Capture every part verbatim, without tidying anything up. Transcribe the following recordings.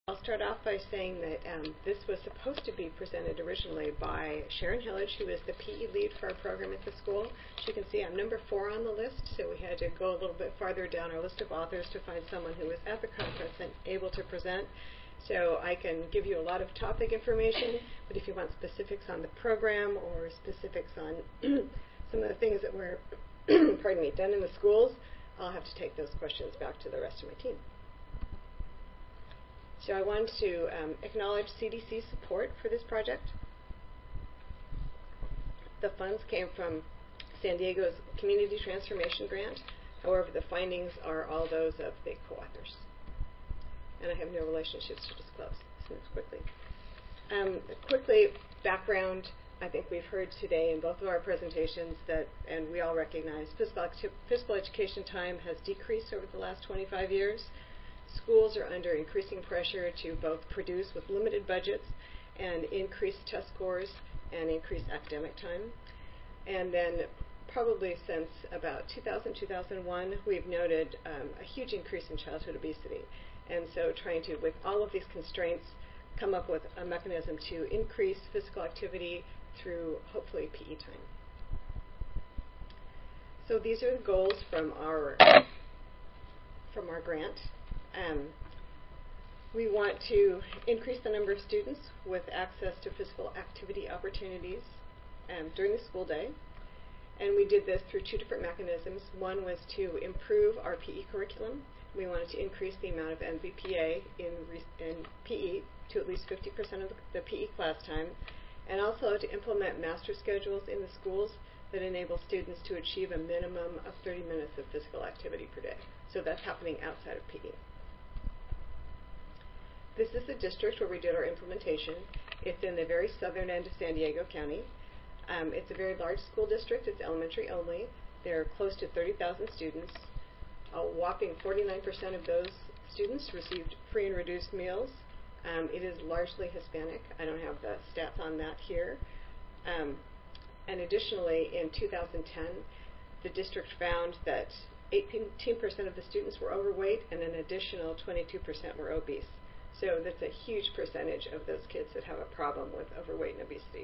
I'll start off by saying that um, this was supposed to be presented originally by Sharon Hillage, who is the P E lead for our program at the school. As you can see, I'm number four on the list, so we had to go a little bit farther down our list of authors to find someone who was at the conference and able to present. So I can give you a lot of topic information, but if you want specifics on the program or specifics on some of the things that were pardon me, done in the schools, I'll have to take those questions back to the rest of my team. So I want to um, acknowledge C D C support for this project. The funds came from San Diego's Community Transformation Grant. However, the findings are all those of the co-authors. And I have no relationships to disclose. Let's move quickly. Um, quickly, background, I think we've heard today in both of our presentations that, and we all recognize, physical, physical education time has decreased over the last twenty-five years. Schools are under increasing pressure to both produce with limited budgets and increase test scores and increase academic time. And then probably since about two thousand, two thousand one, we've noted um, a huge increase in childhood obesity. And so trying to, with all of these constraints, come up with a mechanism to increase physical activity through, hopefully, P E time. So these are the goals from our, from our grant. Um, we want to increase the number of students with access to physical activity opportunities um, during the school day. And we did this through two different mechanisms. One was to improve our P E curriculum. We wanted to increase the amount of M V P A in, in P E to at least fifty percent of the, the P E class time, and also to implement master schedules in the schools that enable students to achieve a minimum of thirty minutes of physical activity per day. So that's happening outside of P E. This is the district where we did our implementation. It's in the very southern end of San Diego County. Um, it's a very large school district. It's elementary only. There are close to thirty thousand students. A whopping forty-nine percent of those students received free and reduced meals. Um, it is largely Hispanic. I don't have the stats on that here. Um, and additionally, in two thousand ten, the district found that eighteen percent of the students were overweight and an additional twenty-two percent were obese. So that's a huge percentage of those kids that have a problem with overweight and obesity.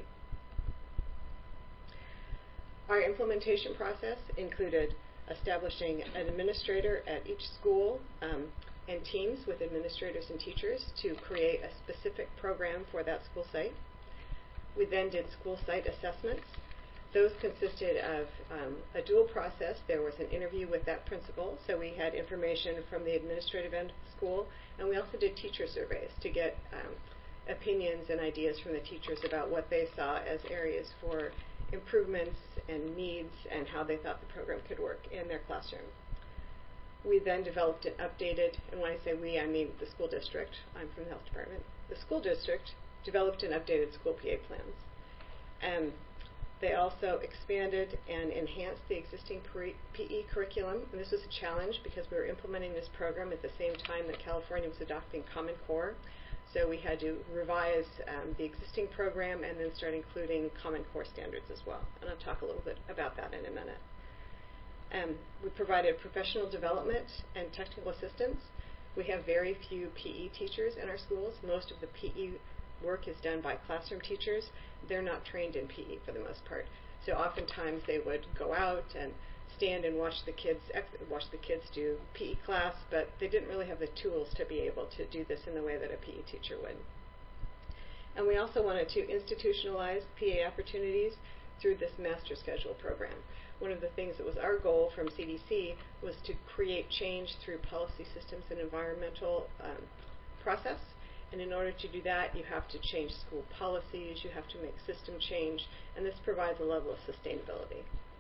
Our implementation process included establishing an administrator at each school um, and teams with administrators and teachers to create a specific program for that school site. We then did school site assessments. Those consisted of um, a dual process. There was an interview with that principal, so we had information from the administrative end of the school, and we also did teacher surveys to get um, opinions and ideas from the teachers about what they saw as areas for improvements and needs and how they thought the program could work in their classroom. We then developed an updated, and when I say we, I mean the school district. I'm from the health department. The school district developed an updated school P A plans. Um, they also expanded and enhanced the existing P E curriculum, and this was a challenge because we were implementing this program at the same time that California was adopting Common Core. So we had to revise um, the existing program and then start including Common Core standards as well. And I'll talk a little bit about that in a minute. Um, we provided professional development and technical assistance. We have very few P E teachers in our schools. Most of the P E work is done by classroom teachers. They're not trained in P E for the most part. So oftentimes they would go out and stand and watch the kids ex watch the kids do P E class, but they didn't really have the tools to be able to do this in the way that a P E teacher would. And we also wanted to institutionalize P A opportunities through this master schedule program. One of the things that was our goal from C D C was to create change through policy systems and environmental um, process. And in order to do that, you have to change school policies, you have to make system change, and this provides a level of sustainability.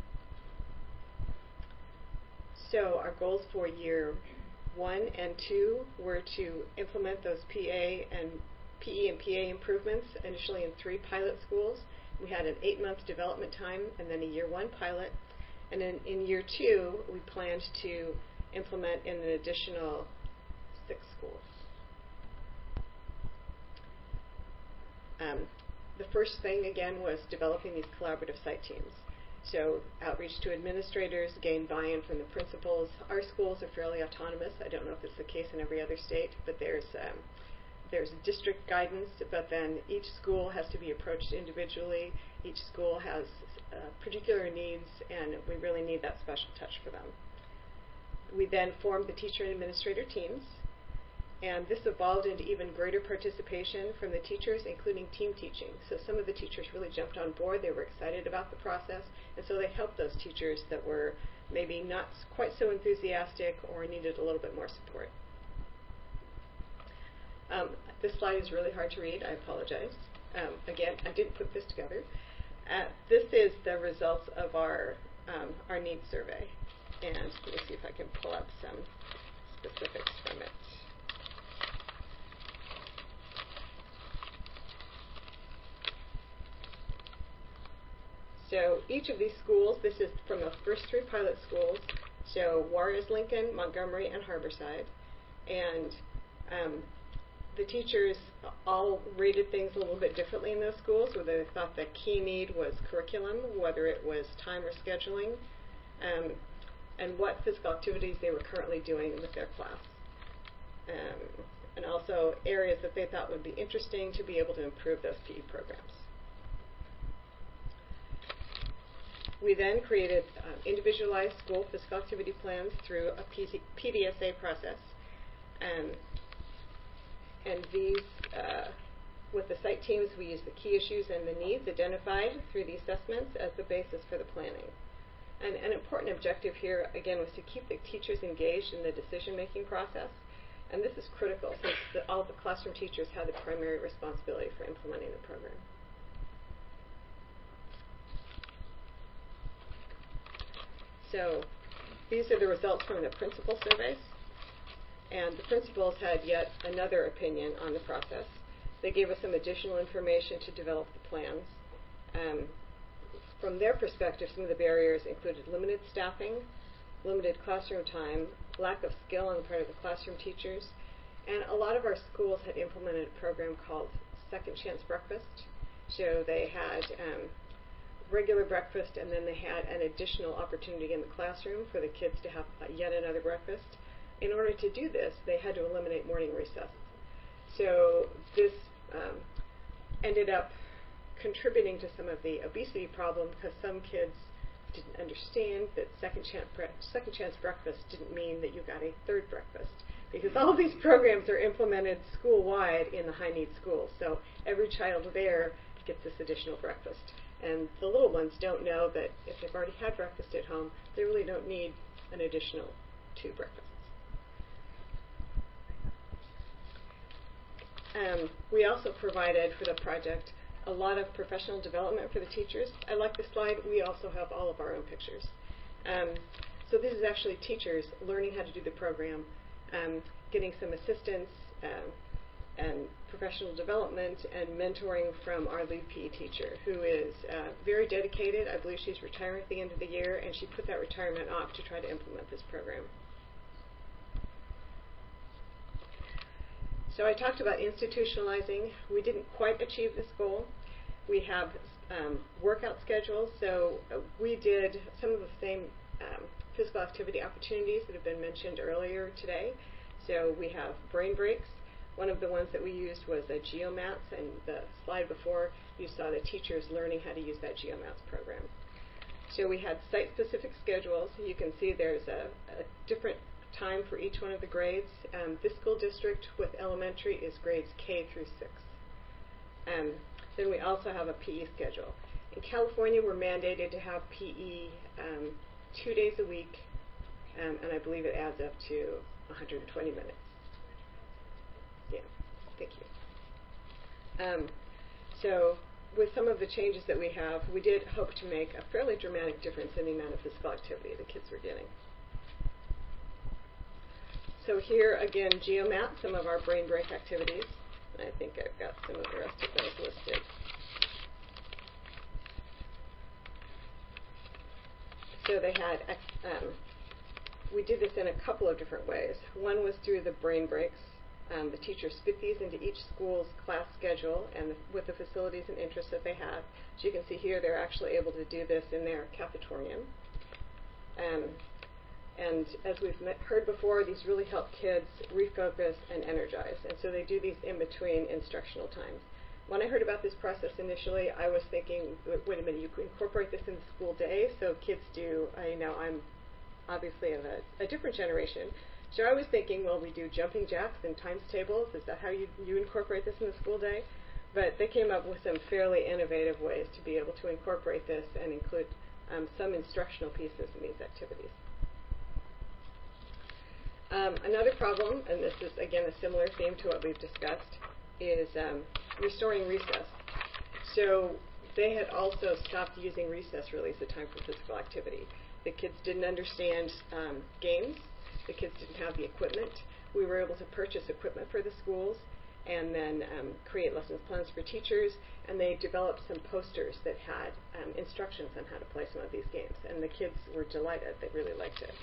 So our goals for year one and two were to implement those P A and P E and P A improvements initially in three pilot schools. We had an eight-month development time and then a year one pilot. And then in year two, we planned to implement in an additional six schools. Um, the first thing, again, was developing these collaborative site teams. So outreach to administrators, gain buy-in from the principals. Our schools are fairly autonomous. I don't know if it's the case in every other state, but there's um, there's district guidance, but then each school has to be approached individually. Each school has uh, particular needs, and we really need that special touch for them. We then formed the teacher and administrator teams, and this evolved into even greater participation from the teachers, including team teaching. So some of the teachers really jumped on board. They were excited about the process, and so they helped those teachers that were maybe not quite so enthusiastic or needed a little bit more support. Um, this slide is really hard to read. I apologize. Um, again, I didn't put this together. Uh, this is the results of our, um, our needs survey. And let me see if I can pull up some specifics from it. So each of these schools, this is from the first three pilot schools, so Juarez, Lincoln, Montgomery, and Harborside. And um, the teachers all rated things a little bit differently in those schools, whether they thought the key need was curriculum, whether it was time or scheduling, um, and what physical activities they were currently doing with their class. Um, and also areas that they thought would be interesting to be able to improve those P E programs. We then created um, individualized school physical activity plans through a P D S A process. Um, and these, uh, with the site teams, we use the key issues and the needs identified through the assessments as the basis for the planning. And an important objective here, again, was to keep the teachers engaged in the decision-making process. And this is critical since the, all the classroom teachers have the primary responsibility for implementing the program. So these are the results from the principal surveys. And the principals had yet another opinion on the process. They gave us some additional information to develop the plans. Um, from their perspective, some of the barriers included limited staffing, limited classroom time, lack of skill on the part of the classroom teachers, and a lot of our schools had implemented a program called Second Chance Breakfast. So they had um, regular breakfast, and then they had an additional opportunity in the classroom for the kids to have uh, yet another breakfast. In order to do this, they had to eliminate morning recess. So this um, ended up contributing to some of the obesity problem because some kids didn't understand that second chance, second chance breakfast didn't mean that you got a third breakfast, because all of these programs are implemented school-wide in the high-need schools. So every child there gets this additional breakfast. And the little ones don't know that if they've already had breakfast at home, they really don't need an additional two breakfasts. Um, we also provided for the project a lot of professional development for the teachers. I like this slide. We also have all of our own pictures. Um, so this is actually teachers learning how to do the program, um, getting some assistance um, and professional development and mentoring from our lead P E teacher, who is uh, very dedicated. I believe she's retiring at the end of the year, and she put that retirement off to try to implement this program. So I talked about institutionalizing. We didn't quite achieve this goal. We have um, workout schedules, so uh, we did some of the same um, physical activity opportunities that have been mentioned earlier today. So we have brain breaks. One of the ones that we used was a GeoMats, and the slide before you saw the teachers learning how to use that GeoMats program. So we had site-specific schedules. You can see there's a, a different time for each one of the grades. Um, this school district with elementary is grades K through six. Um, then we also have a P E schedule. In California, we're mandated to have P E um, two days a week, um, and I believe it adds up to one hundred twenty minutes. Yeah, thank you. Um, so with some of the changes that we have, we did hope to make a fairly dramatic difference in the amount of physical activity the kids were getting. So here, again, GeoMap, some of our brain break activities. I think I've got some of the rest of those listed. So they had, um, we did this in a couple of different ways. One was through the brain breaks. Um, the teachers fit these into each school's class schedule and the, with the facilities and interests that they have. As you can see here, they're actually able to do this in their cafetorium. Um, And as we've met, heard before, these really help kids refocus and energize. And so they do these in between instructional times. When I heard about this process initially, I was thinking, wait a minute, you could incorporate this in the school day, so kids do, I know I'm obviously of a, a different generation. So I was thinking, well, we do jumping jacks and times tables. Is that how you, you incorporate this in the school day? But they came up with some fairly innovative ways to be able to incorporate this and include um, some instructional pieces in these activities. Um, another problem, and this is again a similar theme to what we've discussed, is um, restoring recess. So they had also stopped using recess really as a time for physical activity. The kids didn't understand um, games. The kids didn't have the equipment. We were able to purchase equipment for the schools and then um, create lessons plans for teachers, and they developed some posters that had um, instructions on how to play some of these games, and the kids were delighted. They really liked it.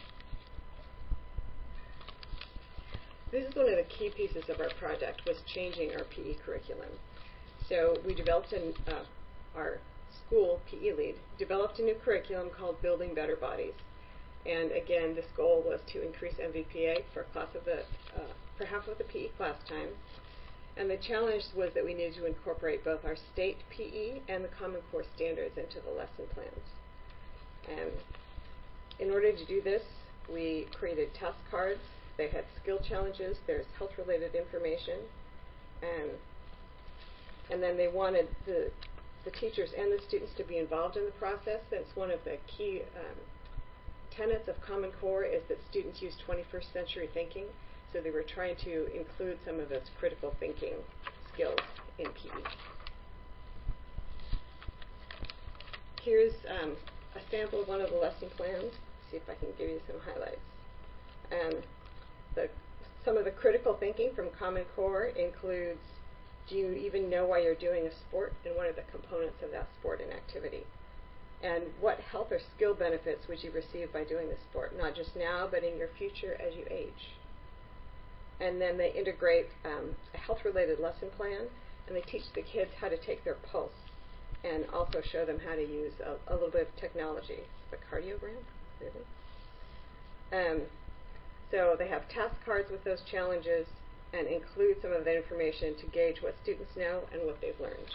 This is one of the key pieces of our project, was changing our P E curriculum. So we developed an, uh, our school P E lead developed a new curriculum called Building Better Bodies. And again, this goal was to increase M V P A for class of the, uh, for half of the P E class time. And the challenge was that we needed to incorporate both our state P E and the Common Core standards into the lesson plans. And in order to do this, we created task cards. They had skill challenges. There's health-related information. And, and then they wanted the, the teachers and the students to be involved in the process. That's one of the key um, tenets of Common Core, is that students use twenty-first century thinking. So they were trying to include some of those critical thinking skills in P E. Here's um, a sample of one of the lesson plans. See if I can give you some highlights. Um, the, some of the critical thinking from Common Core includes, do you even know why you're doing a sport, and what are the components of that sport and activity? And what health or skill benefits would you receive by doing this sport, not just now, but in your future as you age? And then they integrate um, a health-related lesson plan, and they teach the kids how to take their pulse and also show them how to use a, a little bit of technology. The cardiogram, really. Um, so they have task cards with those challenges and include some of that information to gauge what students know and what they've learned.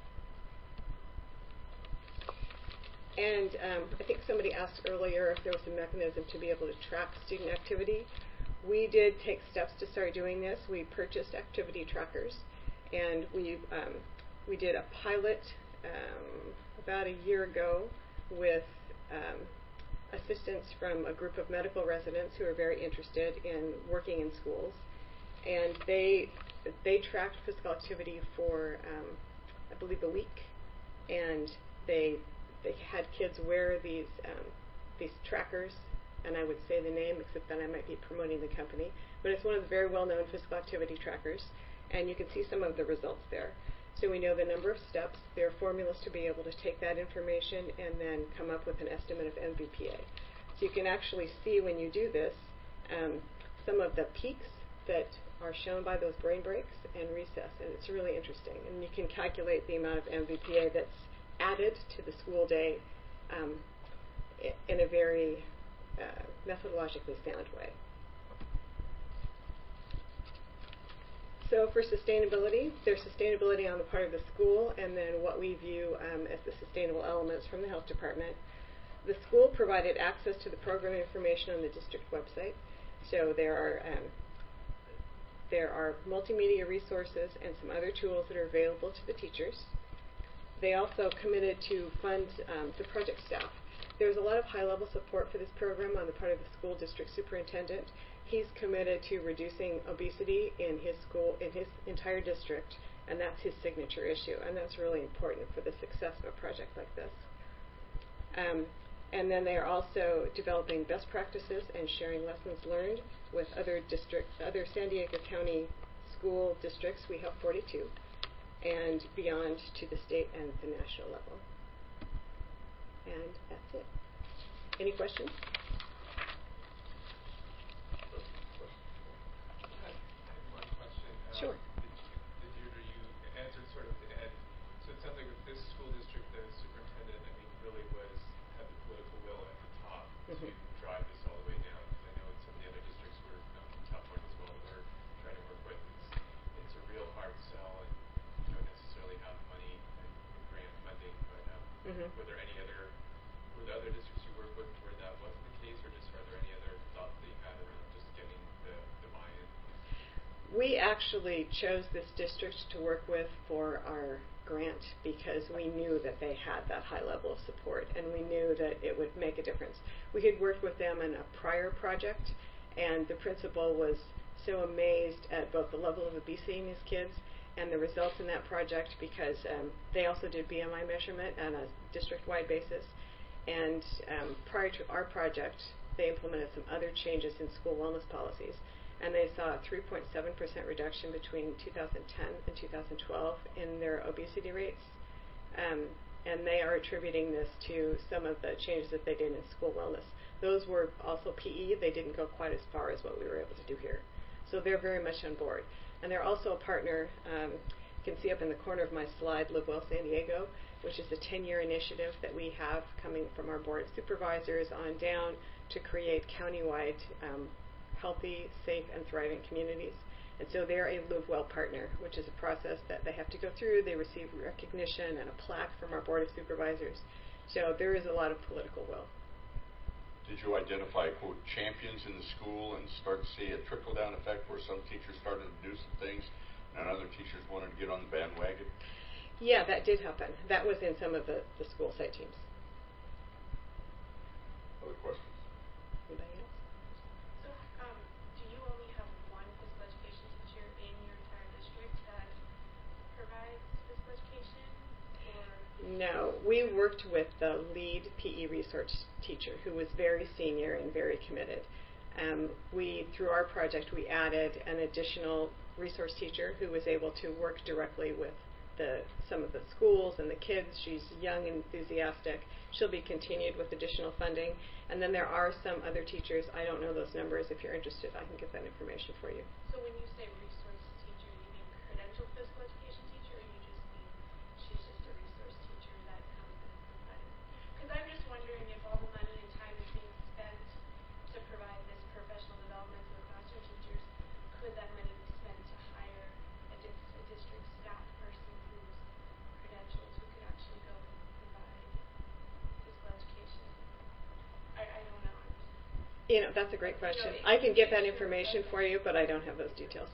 And um, I think somebody asked earlier if there was a mechanism to be able to track student activity. We did take steps to start doing this. We purchased activity trackers, and we um, we did a pilot um, about a year ago with um, assistance from a group of medical residents who are very interested in working in schools, and they they tracked physical activity for um, I believe a week, and they they had kids wear these um, these trackers. And I would say the name, except that I might be promoting the company. But it's one of the very well-known physical activity trackers, and you can see some of the results there. So we know the number of steps. There are formulas to be able to take that information and then come up with an estimate of M V P A. So you can actually see when you do this um, some of the peaks that are shown by those brain breaks and recess, and it's really interesting. And you can calculate the amount of M V P A that's added to the school day um, in a very Uh, methodologically sound way. So for sustainability, there's sustainability on the part of the school, and then what we view um, as the sustainable elements from the health department. The school provided access to the program information on the district website. So there are um, there are multimedia resources and some other tools that are available to the teachers. They also committed to fund um, the project staff. There's a lot of high-level support for this program on the part of the school district superintendent. He's committed to reducing obesity in his school, in his entire district, and that's his signature issue, and that's really important for the success of a project like this. Um, and then they are also developing best practices and sharing lessons learned with other districts, other San Diego County school districts. We have forty-two, and beyond to the state and the national level. And that's it. Any questions? I have one question. Um, Sure. The Deirdre, you answered sort of at the end. So it sounds like with this school district, the superintendent, I mean, really was had the political will at the top mm-hmm. to drive this all the way down Mhm. were there any other, were there other districts you worked with where that wasn't the case, or just are there any other thoughts that you had around just getting the, the buy-in? We actually chose this district to work with for our grant because we knew that they had that high level of support, and we knew that it would make a difference. We had worked with them in a prior project, and the principal was so amazed at both the level of obesity in his kids and the results in that project, because um, they also did B M I measurement on a district-wide basis. And um, prior to our project, they implemented some other changes in school wellness policies, and they saw a three point seven percent reduction between two thousand ten and two thousand twelve in their obesity rates. Um, and they are attributing this to some of the changes that they did in school wellness. Those were also P E. They didn't go quite as far as what we were able to do here. So they're very much on board. And they're also a partner, um, you can see up in the corner of my slide, Live Well San Diego, which is a ten-year initiative that we have coming from our board of supervisors on down to create countywide um, healthy, safe, and thriving communities. And so they're a Live Well partner, which is a process that they have to go through. They receive recognition and a plaque from our board of supervisors. So there is a lot of political will. Did you identify, quote, champions in the school and start to see a trickle-down effect where some teachers started to do some things and other teachers wanted to get on the bandwagon? Yeah, that did happen. That was in some of the, the school site teams. Other questions? Anybody else? So, um, do you only have one physical education teacher in your entire district that provides physical education? Or No, we worked with the lead P E resource teacher, who was very senior and very committed. Um, we, through our project, we added an additional resource teacher who was able to work directly with the, some of the schools and the kids. She's young and enthusiastic. She'll be continued with additional funding. And then there are some other teachers. I don't know those numbers. If you're interested, I can get that information for you. so when you say resource teacher, you mean credentialed physical education teacher, or you just mean she's just a resource teacher that comes in and provides? Because I'm just wondering if all the money and time is being spent to provide this professional development to the classroom teachers, could that money be spent to hire a, dis a district staff person who's credentialed, who could actually go and provide physical education? I, I don't know. I'm just You know, that's a great question. I can get that information for you, but I don't have those details.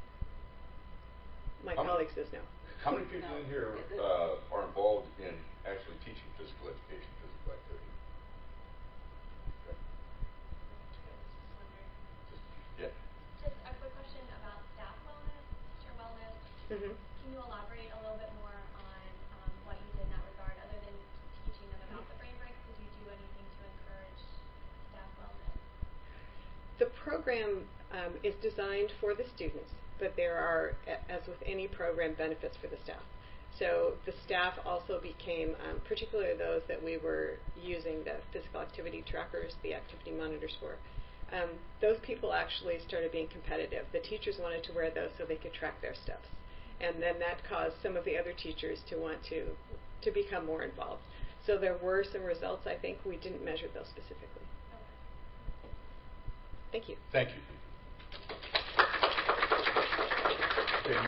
My How colleague many- says no. How many people in here uh, are involved in actually teaching physical education, physical activity? Okay. I was just wondering. Just, yeah. Just a quick question about staff wellness, teacher wellness. Mm-hmm. Can you elaborate a little bit more on um, what you did in that regard, other than teaching them about the brain breaks? Did you do anything to encourage staff wellness? The program um, is designed for the students, but there are, a- as with any program, benefits for the staff. So the staff also became, um, particularly those that we were using the physical activity trackers, the activity monitors for, um, those people actually started being competitive. The teachers wanted to wear those so they could track their steps. And then that caused some of the other teachers to want to, to become more involved. So there were some results. I think we didn't measure those specifically. Okay. Thank you. Thank you.